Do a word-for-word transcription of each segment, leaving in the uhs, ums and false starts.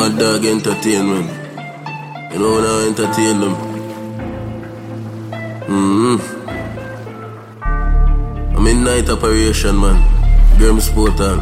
Mad Dog Entertainment. You know when I entertain them. Mm-hmm. I'm in night operation, man. Grim Sportal.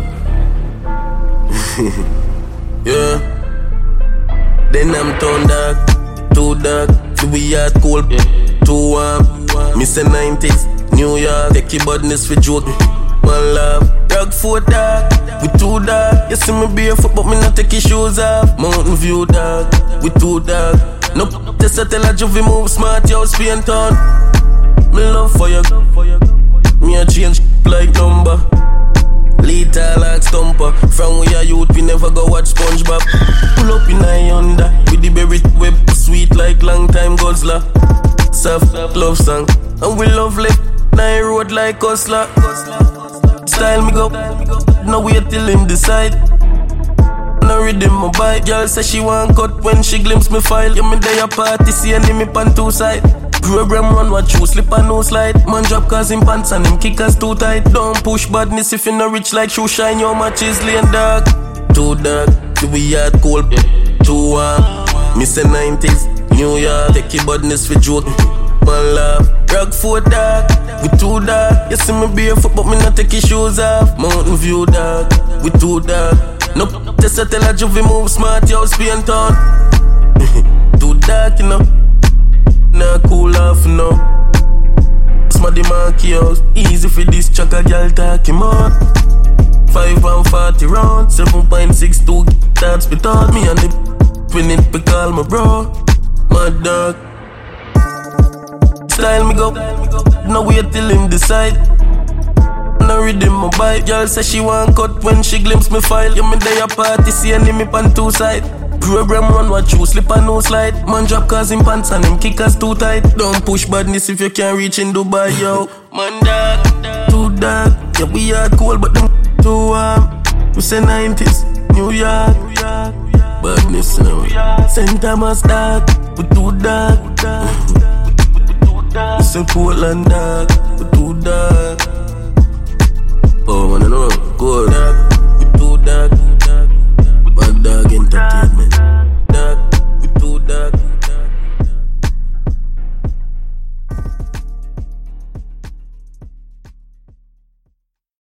Yeah. Then I'm turned dark, too dark. To be hard cold, too warm. Miss the nineties, New York. Take your badness for joke. One love, dog for dark. We too dark. You see me barefoot, but me not take your shoes off. Mountain View dark, we too dark. No test I tell a juvie move smart, yo Spain town. Me love for you. Me a change like number. Lethal like stumper. From we are youth, we never go watch SpongeBob. Pull up in a Honda with the berry web, sweet like long time guzzler. Soft love song, and we love left nine road like Hustler. Style me go, no wait till him decide. No rhythm my bike, girl say she want cut when she glimpse me file. Yeah, me day a party, see a me pan two side. Program run what you slip and no slide. Man drop cause him pants and him kickers too tight. Don't push badness if you no rich like shoe shine. Your match is lane dark, too dark. To be hard cold, too warm. Miss the nineties, New York. Take your badness for joke. One love, rock for dark. We too dark. You see me barefoot but me not take your shoes off. Mountain View dark, we too dark. No test I tell a juvie move smart, yo Spain town. Too dark, you know. Nah cool off, no. Smaddy marky house. Easy for this chaka girl talk him on. Five and forty round, seven point six two taps be taught me and the win it be call my bro. Mad Dog. Style me go, no wait till him decide. No rhythm my bike, girl say she want cut when she glimpse me file. Yeah me day a party, see a me pan two side. Program run what you slip and no slide. Man drop cause him pants and him kickers too tight. Don't push badness if you can't reach in Dubai, yo. Man dark, too dark. Yeah we are cold but them too warm. We say nineties, New York. Badness now. Saint Thomas dark, we too dark. We say Portland dark.